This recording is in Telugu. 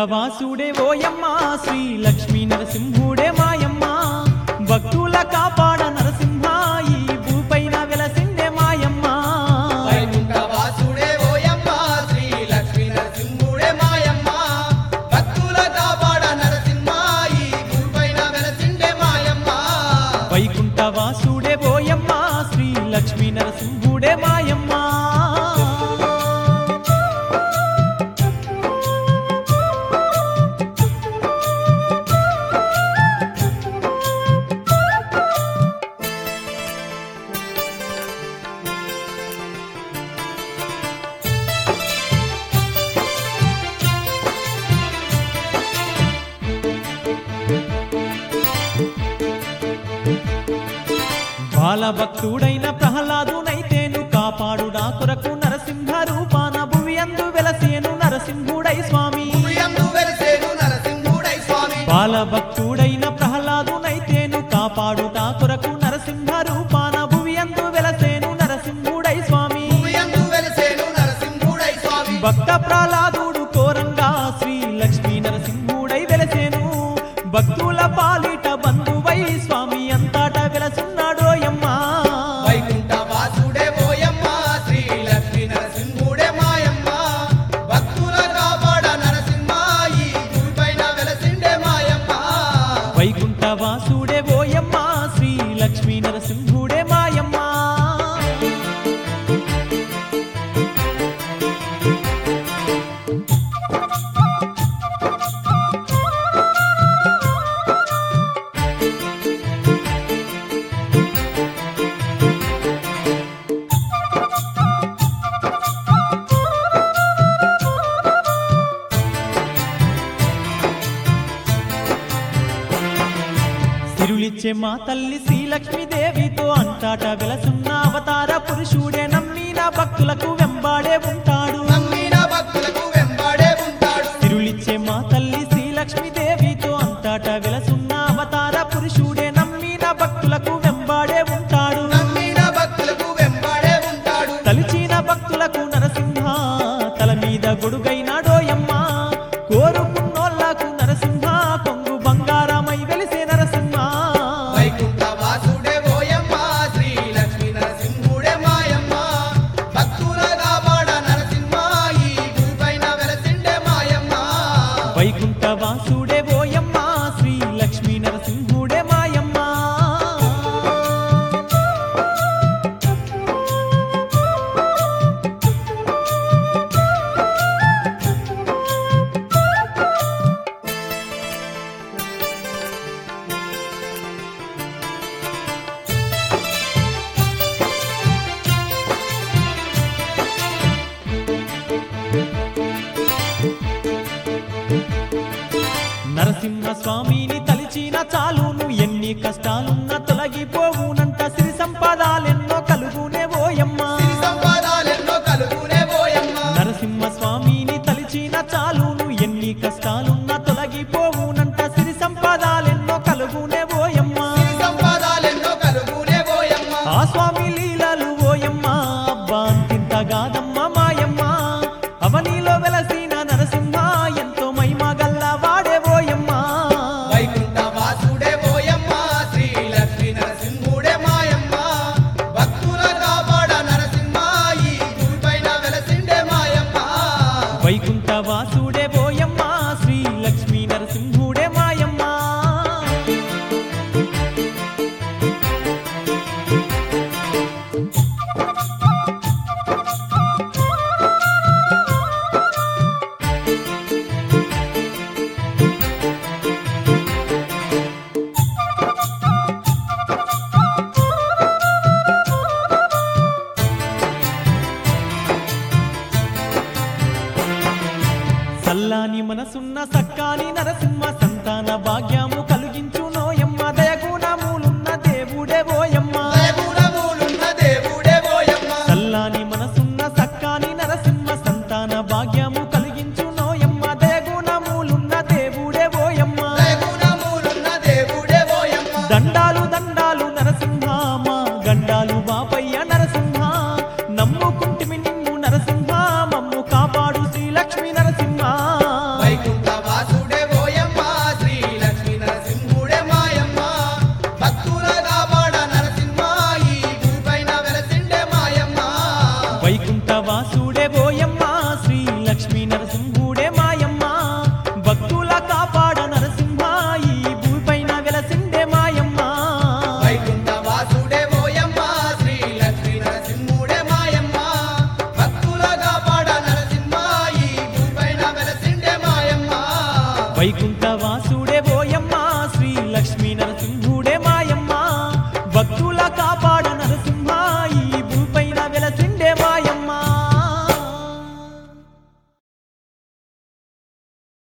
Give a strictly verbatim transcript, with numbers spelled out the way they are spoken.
వైకుంఠవాసుడే ఓయమ్మ శ్రీ లక్ష్మీ నరసింహుడే మాయమ్మ భక్తుల కాపాడ నరసింహ ఈ భూపైన వెలసిందే మాయమ్మ వైకుంఠవాసుడే ఓయమ్మ శ్రీ లక్ష్మీ నరసింహుడే మాయమ్మ భక్తుల కాపాడ నరసింహ ఈ భూపైన వెలసిందే మాయమ్మ వైకుంఠవాసుడే ఓయమ్మ శ్రీ లక్ష్మీ నరసింహుడే మాయమ్మ బాలభక్తుడైన ప్రహ్లాదునైతేను కాపాడుడా కొరకు నరసింహ రూపాన భువి అందు వెలసేను నరసింహుడై స్వామి భూయందు వెలసేను నరసింహుడై స్వామి బాలభక్తుడైన ప్రహ్లాదునైతేను కాపాడుడా కొరకు నరసింహ రూపాన భువి అందు వెలసేను నరసింహుడై స్వామి భూయందు వెలసేను నరసింహుడై స్వామి భక్త ప్రహ్లాదుడు కోరంగా శ్రీ లక్ష్మీ నరసింహుడై వెలసేను భక్తుల పాలిట బంధువై స్వామి అంతట వెలసున్నాడోయమ్మ వైకుంఠవాసుడే ఓయమ్మ శ్రీ లక్ష్మీ నరసింహుడే మాయమ్మ భక్తుల కాపాడ నరసింహ ఈ భూపైన వెలసిండే మాయమ్మ వైకుంఠవాసుడే ఓయమ్మ శ్రీ లక్ష్మీ నరసింహుడే మాయమ్మ సిరులిచ్చే మా తల్లి శ్రీలక్ష్మీదేవితో అంతటా వెలసున్న అవతార పురుషుడే నమ్మిన భక్తులకు వెంబాడే ఉంటాడు నమ్మిన భక్తులకు వెంబడే ఉంటాడు సిరులిచ్చే మా తల్లి శ్రీలక్ష్మీదేవితో అంతటా వెలసున్న అవతార పురుషుడే నమ్మిన భక్తులకు వెంబాడే ఉంటాడు నమ్మిన భక్తులకు వెంబడే ఉంటాడు తలిచిన భక్తులకు నరసింహ తల మీద గొడుగైనాడోయమ్మ కోరుకున్నోళ్లకు నరసింహ కొంగు బంగారమై వెలిసే నరసింహ వైకుంఠవాసుడే ఓయమ్మ శ్రీ లక్ష్మీ నరసింహుడే మాయమ్మ భక్తుల కాపాడ నరసింహ ఈ భూపైన వెలసిండే మాయమ్మ వైకుంఠవాసుడే ఓయమ్మ శ్రీ లక్ష్మీ నరసింహుడే మాయమ్మ నరసింహ స్వామిని తలిచిన చాలును ఎన్ని కష్టాలున్నా తొలగిపోవునంట సిరి సంపదాలెన్నో కలుగునే ఓయమ్మ సిరి సంపదాలెన్నో కలుగునే ఓయమ్మ నరసింహ స్వామిని తలిచిన చాలును ఎన్ని కష్టాలున్నా తొలగిపోవునంట సిరి సంపదాలెన్నో కలుగునే ఓయమ్మ సిరి సంపదాలెన్నో కలుగునే ఓయమ్మ ఆ స్వామి లీలలు ఓయమ్మ అబ్బా అంతింతగాదమ్మ మాయమ్మ అవనిలో వెలసిన నరసింహ ఎంతో మహిమగల్ల వాడే ఓయమ్మ వైకుంఠవాసుడే ఓయమ్మ శ్రీ లక్ష్మీ నరసింహ భక్తుల